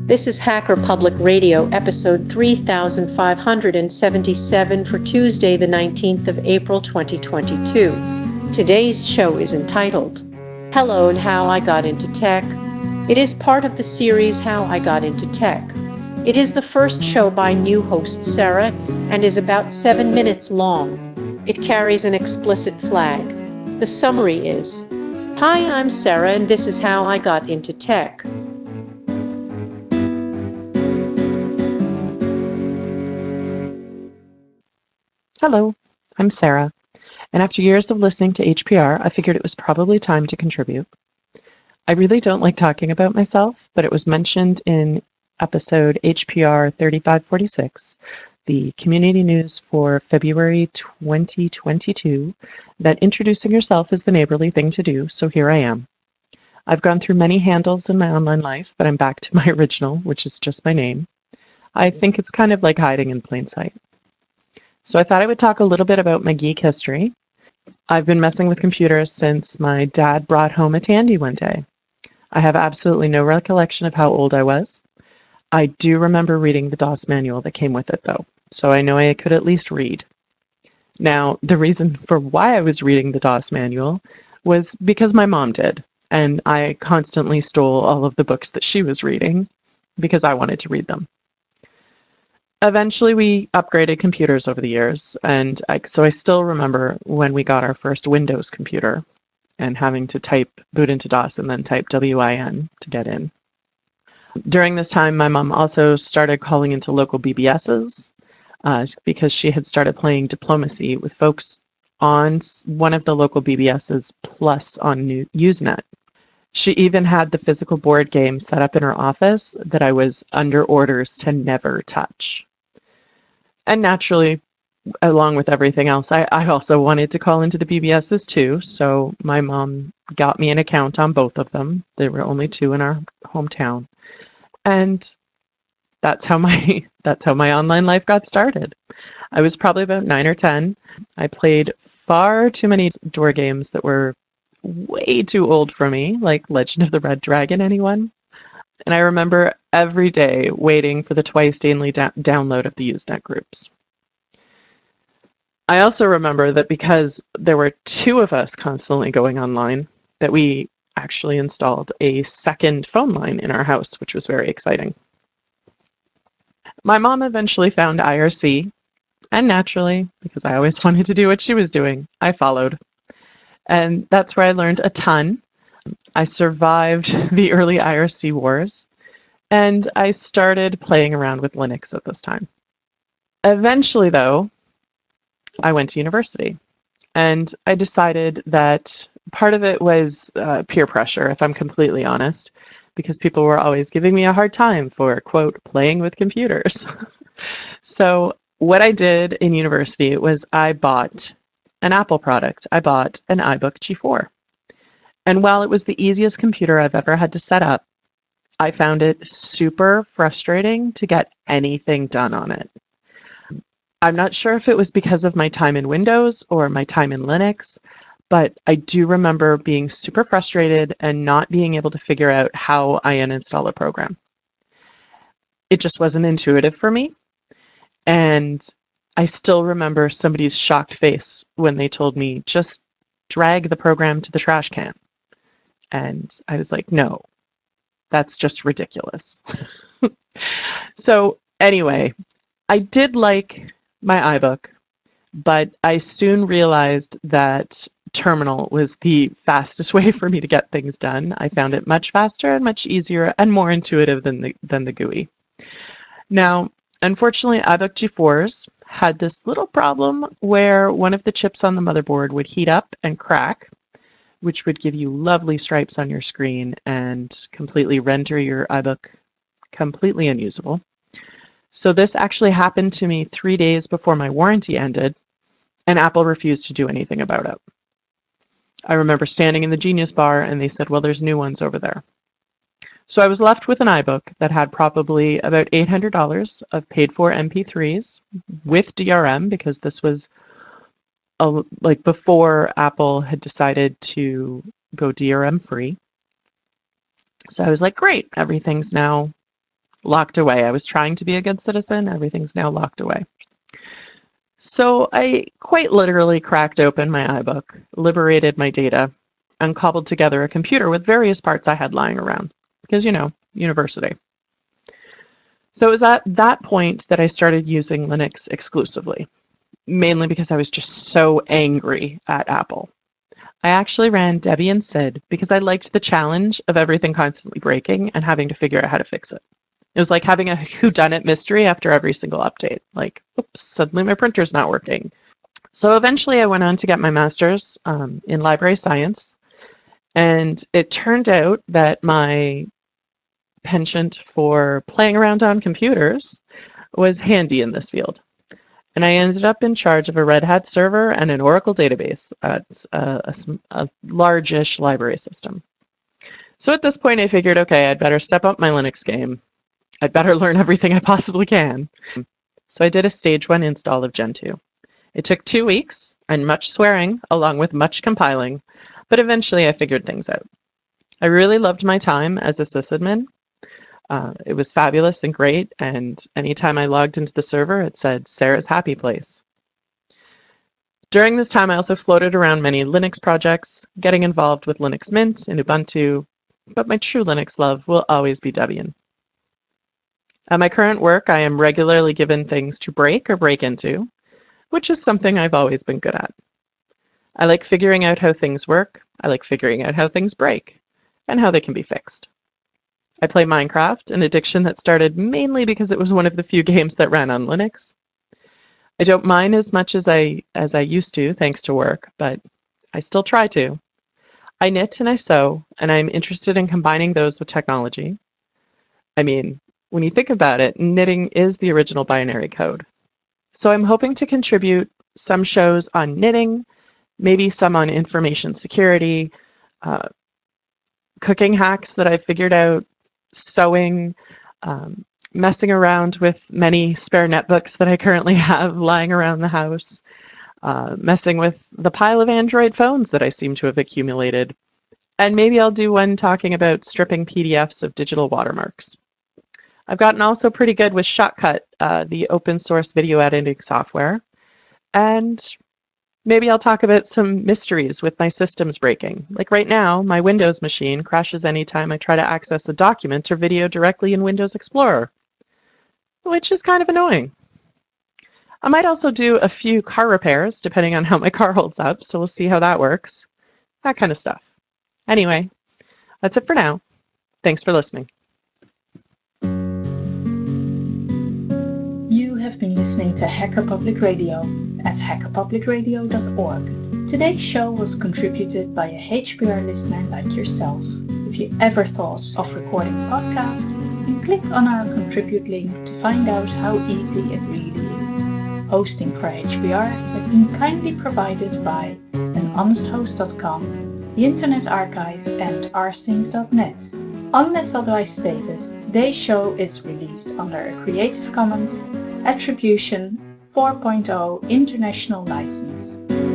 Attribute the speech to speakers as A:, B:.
A: This is Hacker Public Radio, episode 3577 for Tuesday, the 19th of April, 2022. Today's show is entitled, Hello and How I Got Into Tech. It is part of the series How I Got Into Tech. It is the first show by new host Sarah and is about 7 minutes long. It carries an explicit flag. The summary is, Hi, I'm Sarah and this is how I got into tech.
B: Hello, I'm Sarah, and after years of listening to HPR, I figured it was probably time to contribute. I really don't like talking about myself, but it was mentioned in episode HPR 3546, the community news for February 2022, that introducing yourself is the neighborly thing to do, so here I am. I've gone through many handles in my online life, but I'm back to my original, which is just my name. I think it's kind of like hiding in plain sight. So I thought I would talk a little bit about my geek history. I've been messing with computers since my dad brought home a Tandy one day. I have absolutely no recollection of how old I was. I do remember reading the DOS manual that came with it, though, so I know I could at least read. Now, the reason for why I was reading the DOS manual was because my mom did, and I constantly stole all of the books that she was reading because I wanted to read them. Eventually, we upgraded computers over the years, and so I still remember when we got our first Windows computer and having to boot into DOS and then type WIN to get in. During this time, my mom also started calling into local BBSs because she had started playing diplomacy with folks on one of the local BBSs plus on Usenet. She even had the physical board game set up in her office that I was under orders to never touch. And naturally, along with everything else, I also wanted to call into the BBSs too, so my mom got me an account on both of them. There were only two in our hometown. And that's how my online life got started. I was probably about 9 or 10. I played far too many door games that were way too old for me, like Legend of the Red Dragon, anyone? And I remember every day waiting for the twice daily download of the Usenet groups. I also remember that because there were two of us constantly going online, that we actually installed a second phone line in our house, which was very exciting. My mom eventually found IRC, and naturally, because I always wanted to do what she was doing, I followed. And that's where I learned a ton. I survived the early IRC wars, and I started playing around with Linux at this time. Eventually, though, I went to university, and I decided that part of it was peer pressure, if I'm completely honest, because people were always giving me a hard time for, quote, playing with computers. So what I did in university was I bought an Apple product. I bought an iBook G4. And while it was the easiest computer I've ever had to set up, I found it super frustrating to get anything done on it. I'm not sure if it was because of my time in Windows or my time in Linux, but I do remember being super frustrated and not being able to figure out how I uninstall a program. It just wasn't intuitive for me. And I still remember somebody's shocked face when they told me, just drag the program to the trash can. And I was like, no, that's just ridiculous. So anyway, I did like my iBook, but I soon realized that Terminal was the fastest way for me to get things done. I found it much faster and much easier and more intuitive than the GUI. Now, unfortunately, iBook G4s had this little problem where one of the chips on the motherboard would heat up and crack, which would give you lovely stripes on your screen and completely render your iBook completely unusable. So this actually happened to me 3 days before my warranty ended, and Apple refused to do anything about it. I remember standing in the Genius Bar and they said, well, there's new ones over there. So I was left with an iBook that had probably about $800 of paid for MP3s with DRM, because this was like before Apple had decided to go DRM free. So I was like, great, everything's now locked away. I was trying to be a good citizen. Everything's now locked away. So I quite literally cracked open my iBook, liberated my data, and cobbled together a computer with various parts I had lying around. Because, university. So it was at that point that I started using Linux exclusively, mainly because I was just so angry at Apple. I actually ran Debian Sid because I liked the challenge of everything constantly breaking and having to figure out how to fix it. It was like having a whodunit mystery after every single update. Like, oops, suddenly my printer's not working. So eventually I went on to get my master's in library science. And it turned out that my penchant for playing around on computers was handy in this field. And I ended up in charge of a Red Hat server and an Oracle database at a large-ish library system. So at this point, I figured, okay, I'd better step up my Linux game. I'd better learn everything I possibly can. So I did a stage 1 install of Gentoo. It took 2 weeks and much swearing, along with much compiling, but eventually I figured things out. I really loved my time as a sysadmin. It was fabulous and great, and anytime I logged into the server, it said Sarah's Happy Place. During this time, I also floated around many Linux projects, getting involved with Linux Mint and Ubuntu, but my true Linux love will always be Debian. At my current work, I am regularly given things to break or break into, which is something I've always been good at. I like figuring out how things work, I like figuring out how things break, and how they can be fixed. I play Minecraft, an addiction that started mainly because it was one of the few games that ran on Linux. I don't mine as much as I used to, thanks to work, but I still try to. I knit and I sew, and I'm interested in combining those with technology. I mean, when you think about it, knitting is the original binary code. So I'm hoping to contribute some shows on knitting, maybe some on information security, cooking hacks that I've figured out, sewing, messing around with many spare netbooks that I currently have lying around the house, messing with the pile of Android phones that I seem to have accumulated, and maybe I'll do one talking about stripping PDFs of digital watermarks. I've gotten also pretty good with Shotcut, the open source video editing software, and maybe I'll talk about some mysteries with my systems breaking. Like right now, my Windows machine crashes anytime I try to access a document or video directly in Windows Explorer, which is kind of annoying. I might also do a few car repairs, depending on how my car holds up, so we'll see how that works. That kind of stuff. Anyway, that's it for now. Thanks for listening.
C: You have been listening to Hacker Public Radio at hackerpublicradio.org. Today's show was contributed by a HPR listener like yourself. If you ever thought of recording a podcast, then click on our contribute link to find out how easy it really is. Hosting for HPR has been kindly provided by anhonesthost.com, the Internet Archive, and rsync.net. Unless otherwise stated, today's show is released under a Creative Commons Attribution 4.0 International License.